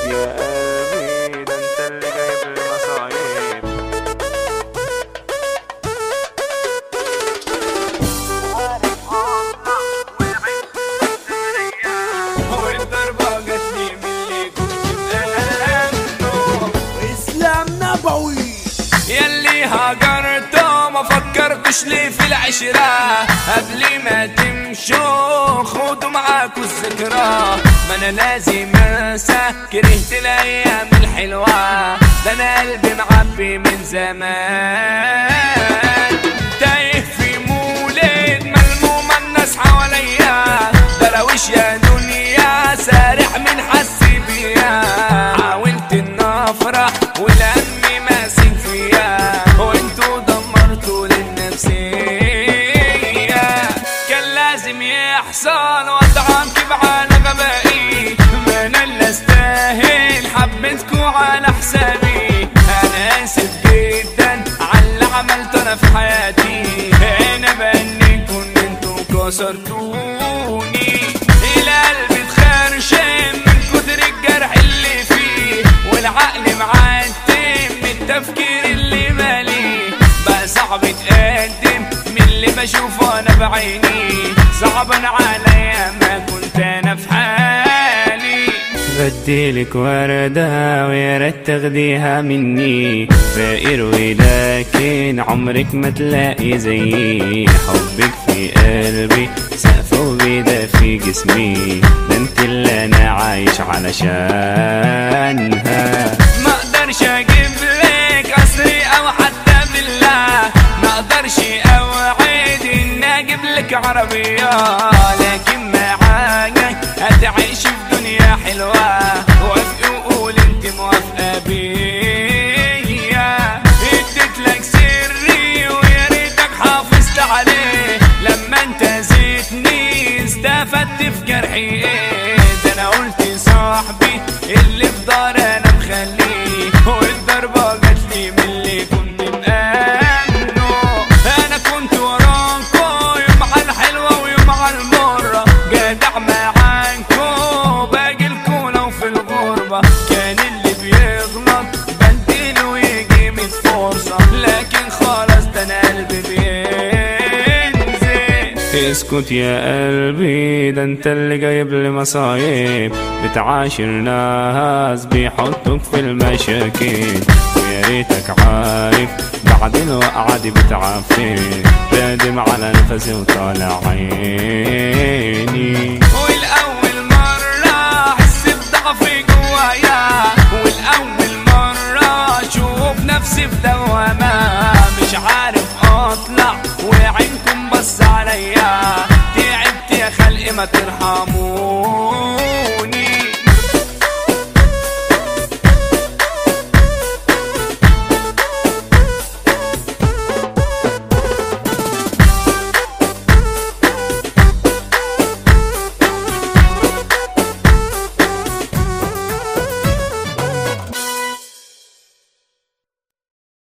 يا قلبي ده انت اللي جايب لي مصايب. والضربة جاتني من اللي كنت مأمنه. اسلام نبوي ياللي هاجرته ما فكرتش ليه في العشرة قبل ما تمشوا خدوا معاكوا الذكرى. ما انا لازم انسى كرهت الايام الحلوة ده انا قلبي معبي من زمان. تايه في مولد ملموم الناس حواليا درويش يا دنيا سارح من حسي بيا. حاولت ان افرح والهم ماسك فيا وانتو دمرتوا للنفسية. كان لازم يحصل وضعك على غبائي ما انا اللي استاهل حبيتكو على حسابي. انا اسف جدا على اللي عملته انا في حياتي. انا بانيكوا ان انتو كسرتوني القلب اتخرشم من كتر الجرح اللي فيه والعقل معتم من التفكير اللي مالي. بقى صعب اتقدم من اللي بشوفه انا بعيني صعبا عليا ما كنت انا في حالي. بديلك وردة ويا ريت تاخديها مني فقير ولكن عمرك ما تلاقي زيي. حبك في قلبي سقف وبيدا في جسمي ده انت اللي انا عايش علشانها. ما اقدرش اجيب لك قصري او حتى بالله ما اقدرش اوعد ان اجيب لك عربية لكن معايا هتعيش في دنيا حلوة. وافقي وقول انت موافقة بيا. اديت لك سري ويا ريتك حافظت عليه لما انت زيتني استفدت في جرحي ايه. ده انا قلت صاحبي اللي في دار انا مخليه والضربة جاتلي من اللي كنت مأمنه. انا كنت وراكو يوم على الحلوة ويوم على المرة جدع معاكو باجيلكو لو في الغربة. كان اللي بيغلط بديله ويجي 100 فرصة لكن خلاص ده انا قلبي بينزل. اسكت يا قلبي ده انت اللي جايب لي مصايب. بتعاشر ناس بيحطوك في المشاكل ويا ريتك عارف بعد الوقعة دي بتعفن بادم على نفسي وطالع عيني. والاول مرة احس بضعفي جوايا والاول مرة اشوف نفسي في دوامة مش عارف اطلع وعينكم بص عليا. تعبت يا خلقي ما ترحموا